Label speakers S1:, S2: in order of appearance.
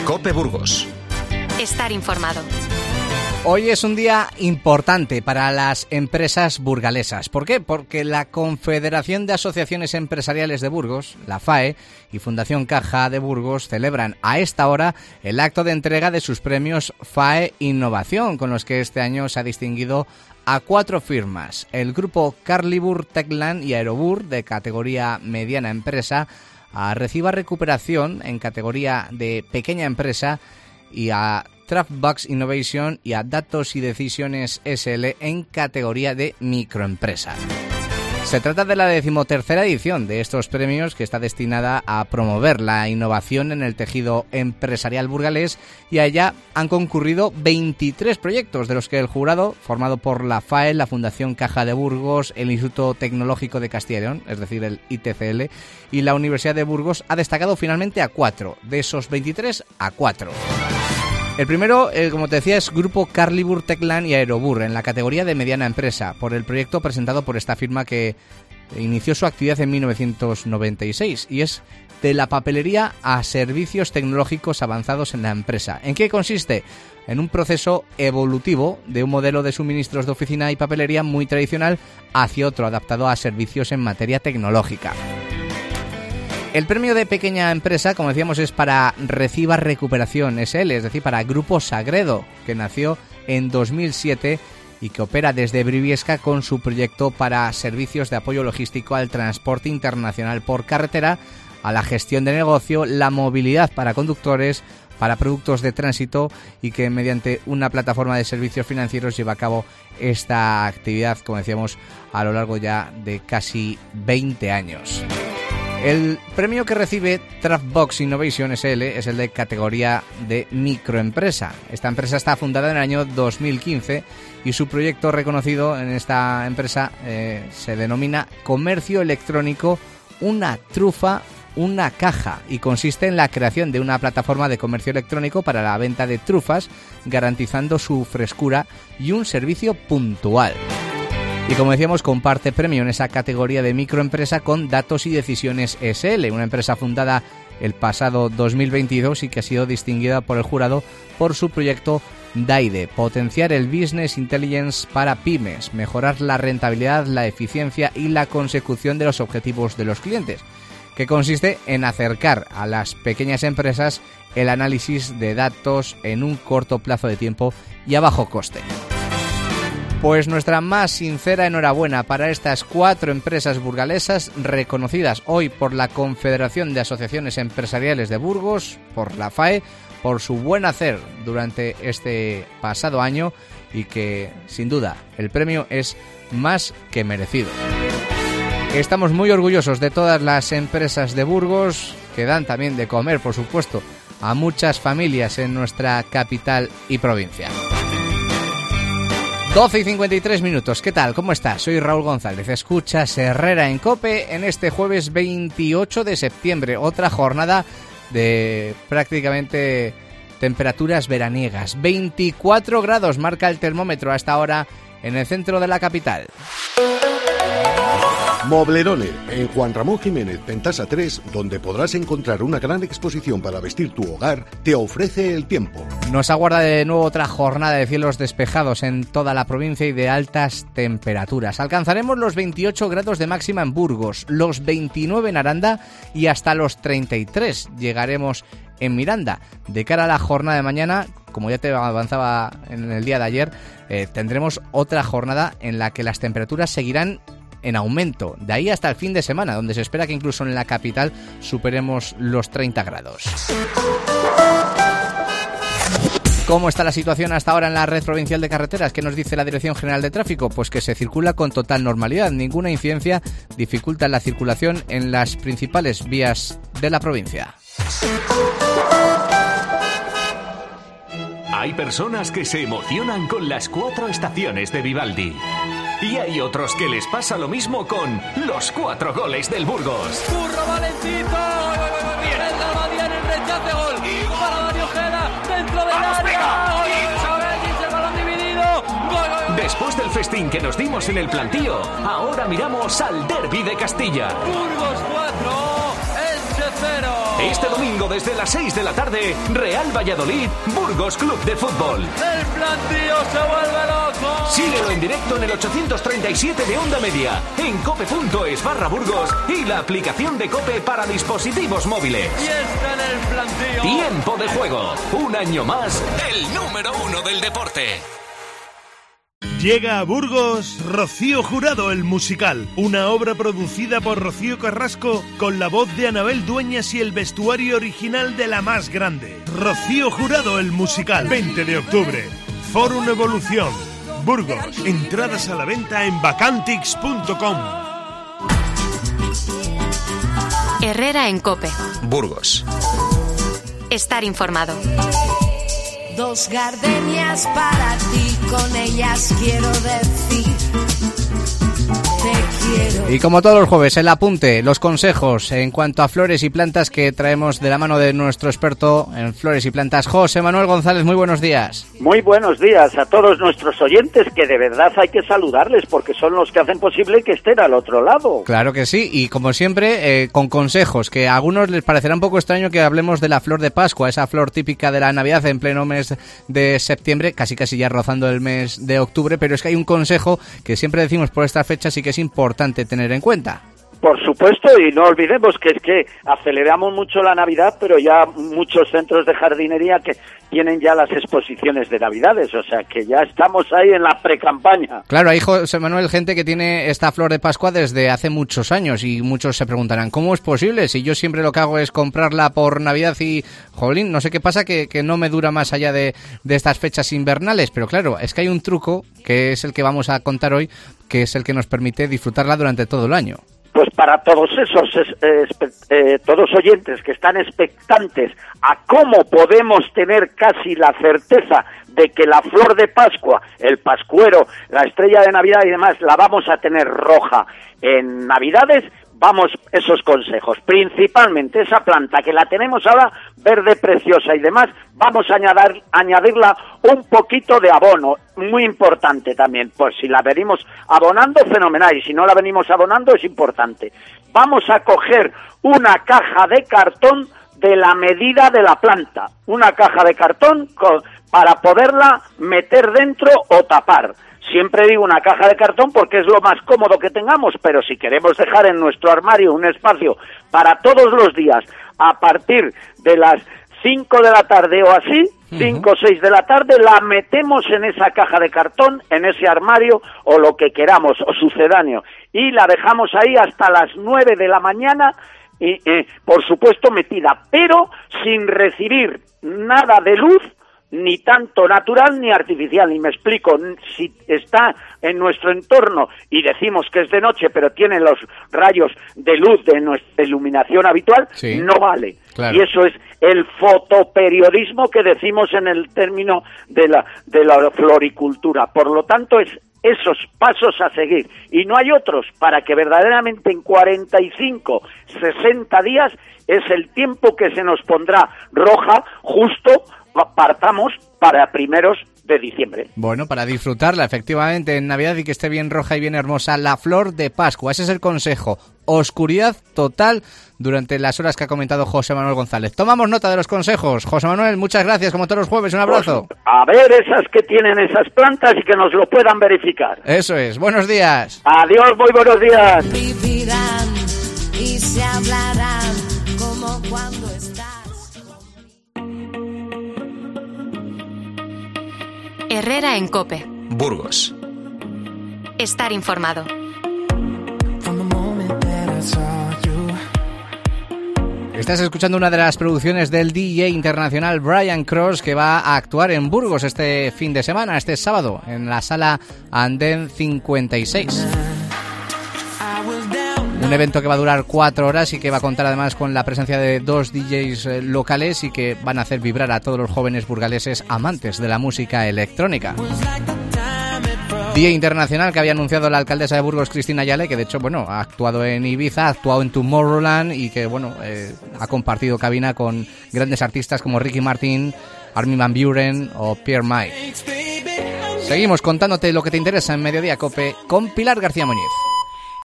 S1: COPE Burgos.
S2: Estar informado.
S3: Hoy es un día importante para las empresas burgalesas. ¿Por qué? Porque la Confederación de Asociaciones Empresariales de Burgos, la FAE, y Fundación Caja de Burgos celebran a esta hora el acto de entrega de sus premios FAE Innovación, con los que este año se ha distinguido a 4 firmas: el grupo Carlibur, Techland y Aerobur, de categoría mediana empresa, a Reciba Recuperación en categoría de pequeña empresa, y a Trafbox Innovation y a Datos y Decisiones SL en categoría de microempresa. Se trata de la 13ª edición de estos premios, que está destinada a promover la innovación en el tejido empresarial burgalés, y a ella han concurrido 23 proyectos, de los que el jurado, formado por la FAE, la Fundación Caja de Burgos, el Instituto Tecnológico de Castilla y León, es decir, el ITCL, y la Universidad de Burgos, ha destacado finalmente a 4, de esos 23 a 4. El primero, como te decía, es Grupo Carlibur, Techland y Aerobur, en la categoría de mediana empresa, por el proyecto presentado por esta firma que inició su actividad en 1996, y es de la papelería a servicios tecnológicos avanzados en la empresa. ¿En qué consiste? En un proceso evolutivo de un modelo de suministros de oficina y papelería muy tradicional hacia otro adaptado a servicios en materia tecnológica. El premio de pequeña empresa, como decíamos, es para Reciba Recuperación SL, es decir, para Grupo Sagredo, que nació en 2007 y que opera desde Briviesca con su proyecto para servicios de apoyo logístico al transporte internacional por carretera, a la gestión de negocio, la movilidad para conductores, para productos de tránsito, y que mediante una plataforma de servicios financieros lleva a cabo esta actividad, como decíamos, a lo largo ya de casi 20 años. El premio que recibe Trafbox Innovation SL es el de categoría de microempresa. Esta empresa está fundada en el año 2015 y su proyecto reconocido en esta empresa se denomina Comercio Electrónico, una trufa, una caja, y consiste en la creación de una plataforma de comercio electrónico para la venta de trufas, garantizando su frescura y un servicio puntual. Y como decíamos, comparte premio en esa categoría de microempresa con Datos y Decisiones SL, una empresa fundada el pasado 2022 y que ha sido distinguida por el jurado por su proyecto DAIDE, potenciar el Business Intelligence para pymes, mejorar la rentabilidad, la eficiencia y la consecución de los objetivos de los clientes, que consiste en acercar a las pequeñas empresas el análisis de datos en un corto plazo de tiempo y a bajo coste. Pues nuestra más sincera enhorabuena para estas 4 empresas burgalesas reconocidas hoy por la Confederación de Asociaciones Empresariales de Burgos, por la FAE, por su buen hacer durante este pasado año, y que, sin duda, el premio es más que merecido. Estamos muy orgullosos de todas las empresas de Burgos, que dan también de comer, por supuesto, a muchas familias en nuestra capital y provincia. 12 y 53 minutos. ¿Qué tal? ¿Cómo estás? Soy Raúl González. Escuchas Herrera en COPE en este jueves 28 de septiembre. Otra jornada de prácticamente temperaturas veraniegas. 24 grados marca el termómetro hasta ahora en el centro de la capital.
S4: Moblerone, en Juan Ramón Jiménez, Pentasa 3, donde podrás encontrar una gran exposición para vestir tu hogar, te ofrece el tiempo.
S3: Nos aguarda de nuevo otra jornada de cielos despejados en toda la provincia y de altas temperaturas. Alcanzaremos los 28 grados de máxima en Burgos, los 29 en Aranda y hasta los 33 llegaremos en Miranda. De cara a la jornada de mañana, como ya te avanzaba en el día de ayer, tendremos otra jornada en la que las temperaturas seguirán en aumento, de ahí hasta el fin de semana, donde se espera que incluso en la capital superemos los 30 grados. ¿Cómo está la situación hasta ahora en la red provincial de carreteras? ¿Qué nos dice la Dirección General de Tráfico? Pues que se circula con total normalidad. Ninguna incidencia dificulta la circulación en las principales vías de la provincia.
S5: Hay personas que se emocionan con las 4 estaciones de Vivaldi. Y hay otros que les pasa lo mismo con los 4 goles del Burgos.
S6: ¡Burro Valencito! ¡Bien! El Gabadián en rechace, gol. Para Dani Ojeda, dentro del área. ¡Gol! El balón dividido. ¡Gol!
S5: Después del festín que nos dimos en el plantío, ahora miramos al Derbi de Castilla.
S6: Burgos 4, Elche 0.
S5: Este domingo desde las 6 de la tarde, Real Valladolid, Burgos Club de Fútbol.
S6: El plantío se vuelve loco.
S5: Síguelo en directo en el 837 de Onda Media, en cope.es/Burgos y la aplicación de Cope para dispositivos móviles.
S6: Y está en el plantío.
S5: Tiempo de juego. Un año más, el número 1 del deporte.
S1: Llega a Burgos Rocío Jurado el musical, una obra producida por Rocío Carrasco con la voz de Anabel Dueñas y el vestuario original de La Más Grande. Rocío Jurado el musical, 20 de octubre, Fórum Evolución, Burgos. Entradas a la venta en Vacantix.com.
S2: Herrera en COPE.
S5: Burgos.
S2: Estar informado.
S7: Dos gardenias para ti, con ellas quiero decir te quiero.
S3: Y como todos los jueves, el apunte, los consejos en cuanto a flores y plantas que traemos de la mano de nuestro experto en flores y plantas, José Manuel González. Muy buenos días.
S8: Muy buenos días a todos nuestros oyentes, que de verdad hay que saludarles porque son los que hacen posible que estén al otro lado.
S3: Claro que sí, y como siempre, con consejos, que a algunos les parecerá un poco extraño que hablemos de la flor de Pascua, esa flor típica de la Navidad en pleno mes de septiembre, casi ya rozando el mes de octubre, pero es que hay un consejo que siempre decimos por estas fechas y que es importante tener en cuenta.
S8: Por supuesto, y no olvidemos que es que aceleramos mucho la Navidad, pero ya muchos centros de jardinería que tienen ya las exposiciones de Navidades, o sea que ya estamos ahí en la precampaña.
S3: Claro, hay, José Manuel, gente que tiene esta flor de Pascua desde hace muchos años y muchos se preguntarán, ¿cómo es posible? Si yo siempre lo que hago es comprarla por Navidad y, jolín, no sé qué pasa, que no me dura más allá de estas fechas invernales, pero claro, es que hay un truco que es el que vamos a contar hoy, que es el que nos permite disfrutarla durante todo el año.
S8: Pues para todos esos todos oyentes que están expectantes a cómo podemos tener casi la certeza de que la flor de Pascua, el pascuero, la estrella de Navidad y demás, la vamos a tener roja en Navidades, vamos esos consejos. Principalmente esa planta que la tenemos ahora verde preciosa y demás, vamos a añadirla un poquito de abono, muy importante también. Pues si la venimos abonando, fenomenal, y si no la venimos abonando, es importante. Vamos a coger una caja de cartón de la medida de la planta, una caja de cartón para poderla meter dentro o tapar. Siempre digo una caja de cartón porque es lo más cómodo que tengamos, pero si queremos dejar en nuestro armario un espacio para todos los días, a partir de las 5 de la tarde o así, 5 o 6 de la tarde, la metemos en esa caja de cartón, en ese armario o lo que queramos, o sucedáneo, y la dejamos ahí hasta las 9 de la mañana, y, por supuesto metida, pero sin recibir nada de luz, ni tanto natural ni artificial, y me explico. Si está en nuestro entorno y decimos que es de noche pero tiene los rayos de luz de nuestra iluminación habitual, sí, no vale. Claro. Y eso es el fotoperiodismo que decimos en el término de la floricultura. Por lo tanto, es esos pasos a seguir, y no hay otros, para que verdaderamente en 45, 60 días es el tiempo que se nos pondrá roja, justo partamos para primeros de diciembre.
S3: Bueno, para disfrutarla efectivamente en Navidad y que esté bien roja y bien hermosa, la flor de Pascua. Ese es el consejo. Oscuridad total durante las horas que ha comentado José Manuel González. Tomamos nota de los consejos. José Manuel, muchas gracias, como todos los jueves. Un abrazo.
S8: Pues, a ver esas que tienen esas plantas y que nos lo puedan verificar.
S3: Eso es. Buenos días.
S8: Adiós, muy buenos días.
S7: Vivirán y se hablarán como cuando estás.
S2: Herrera en COPE.
S5: Burgos.
S2: Estar informado.
S3: Estás escuchando una de las producciones del DJ internacional Brian Cross, que va a actuar en Burgos este fin de semana, este sábado, en la sala Andén 56. Un evento que va a durar 4 horas y que va a contar además con la presencia de 2 DJs locales y que van a hacer vibrar a todos los jóvenes burgaleses amantes de la música electrónica. Día internacional que había anunciado la alcaldesa de Burgos, Cristina Yale, que de hecho, bueno, ha actuado en Ibiza, ha actuado en Tomorrowland y que, bueno, ha compartido cabina con grandes artistas como Ricky Martin, Armin van Buuren o Pierre May. Seguimos contándote lo que te interesa en Mediodía Cope con Pilar García Muñiz.